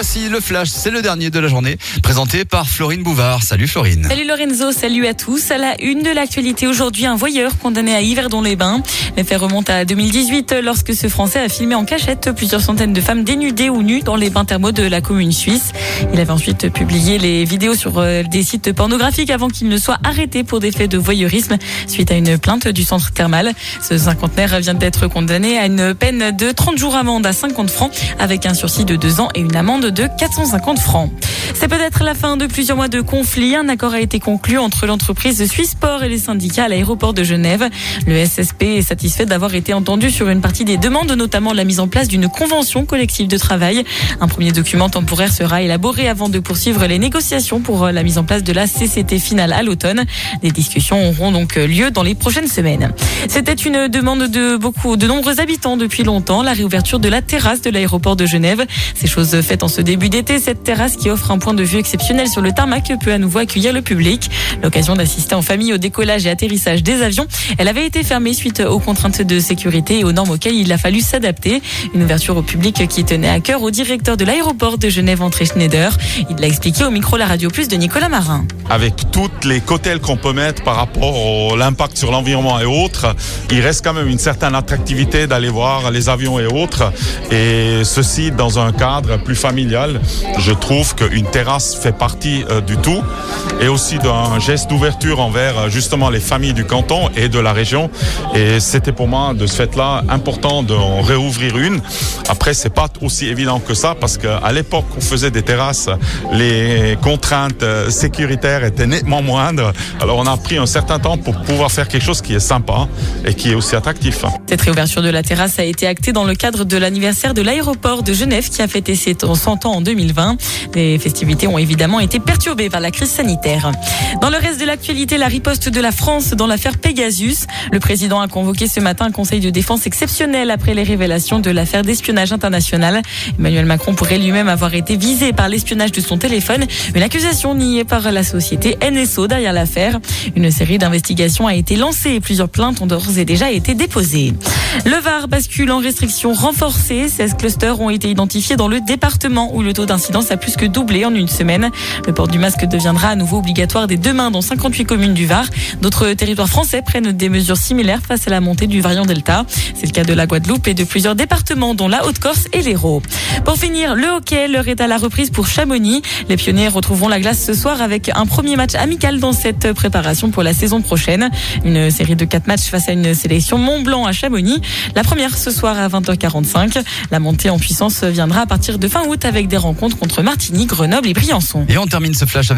Voici le Flash, c'est le dernier de la journée, présenté par Florine Bouvard. Salut Florine. Salut Lorenzo, salut à tous. À la une de l'actualité aujourd'hui, un voyeur condamné à Yverdon-les-Bains. Les faits remontent à 2018 lorsque ce Français a filmé en cachette plusieurs centaines de femmes dénudées ou nues dans les bains thermaux de la commune suisse. Il avait ensuite publié les vidéos sur des sites pornographiques avant qu'il ne soit arrêté pour des faits de voyeurisme suite à une plainte du centre thermal. Ce cinquantenaire vient d'être condamné à une peine de 30 jours amende à 50 francs avec un sursis de 2 ans et une amende de 450 francs. C'est peut-être la fin de plusieurs mois de conflit. Un accord a été conclu entre l'entreprise Swissport et les syndicats à l'aéroport de Genève. Le SSP est satisfait d'avoir été entendu sur une partie des demandes, notamment la mise en place d'une convention collective de travail. Un premier document temporaire sera élaboré avant de poursuivre les négociations pour la mise en place de la CCT finale à l'automne. Des discussions auront donc lieu dans les prochaines semaines. C'était une demande de nombreux habitants depuis longtemps, la réouverture de la terrasse de l'aéroport de Genève. C'est chose faite en ce début d'été. Cette terrasse qui offre un point de vue exceptionnel sur le tarmac peut à nouveau accueillir le public. L'occasion d'assister en famille au décollage et atterrissage des avions. Elle avait été fermée suite aux contraintes de sécurité et aux normes auxquelles il a fallu s'adapter. Une ouverture au public qui tenait à cœur au directeur de l'aéroport de Genève, André Schneider. Il l'a expliqué au micro La Radio Plus de Nicolas Marin. Avec toutes les cautèles qu'on peut mettre par rapport à l'impact sur l'environnement et autres, il reste quand même une certaine attractivité d'aller voir les avions et autres. Et ceci dans un cadre plus familial. Je trouve qu'une terrasse fait partie du tout et aussi d'un geste d'ouverture envers justement les familles du canton et de la région. Et c'était pour moi de ce fait-là important d'en réouvrir une. Après, c'est pas aussi évident que ça parce qu'à l'époque où on faisait des terrasses, les contraintes sécuritaires étaient nettement moindres. Alors on a pris un certain temps pour pouvoir faire quelque chose qui est sympa et qui est aussi attractif. Cette réouverture de la terrasse a été actée dans le cadre de l'anniversaire de l'aéroport de Genève qui a fêté ses 100 ans en 2020. Les festivités ont évidemment été perturbées par la crise sanitaire. Dans le reste de l'actualité, la riposte de la France dans l'affaire Pegasus. Le président a convoqué ce matin un conseil de défense exceptionnel après les révélations de l'affaire d'espionnage international. Emmanuel Macron pourrait lui-même avoir été visé par l'espionnage de son téléphone. Une accusation niée par la société NSO derrière l'affaire. Une série d'investigations a été lancée et plusieurs plaintes ont d'ores et déjà été déposées. Le Var bascule en restrictions renforcées. 16 clusters ont été identifiés dans le département où le taux d'incidence a plus que doublé en une semaine. Le port du masque deviendra à nouveau obligatoire dès demain dans 58 communes du Var. D'autres territoires français prennent des mesures similaires face à la montée du variant Delta. C'est le cas de la Guadeloupe et de plusieurs départements dont la Haute-Corse et l'Hérault. Pour finir, le hockey, l'heure est à la reprise pour Chamonix. Les pionniers retrouveront la glace ce soir avec un premier match amical dans cette préparation pour la saison prochaine. Une série de 4 matchs face à une sélection Mont-Blanc à Chamonix. La première ce soir à 20h45. La montée en puissance viendra à partir de fin août avec des rencontres contre Martigny, Grenoble et Briançon. Et on termine ce Flash avec